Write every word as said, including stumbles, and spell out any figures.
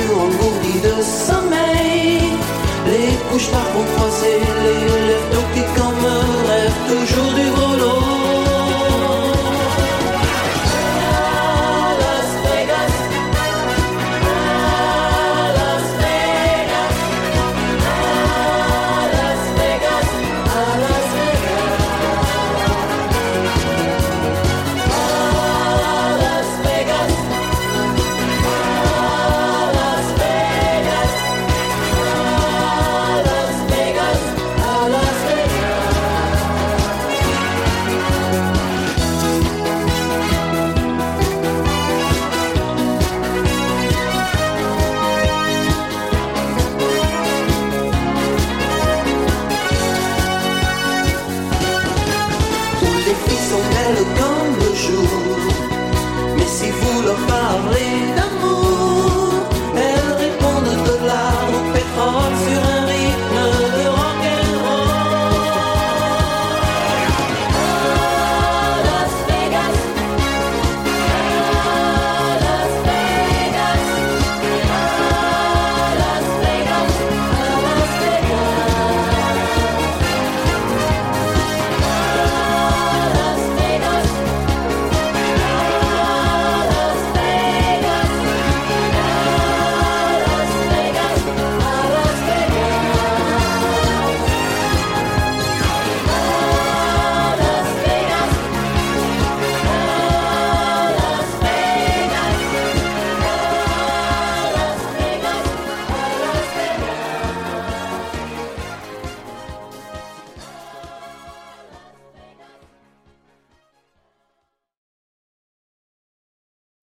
engourdis de sommeil. Les couches par vont croiser, les lèvres toquées comme un rêve, toujours du gros lot. Les filles sont belles comme le jour, mais si vous leur parlez d'un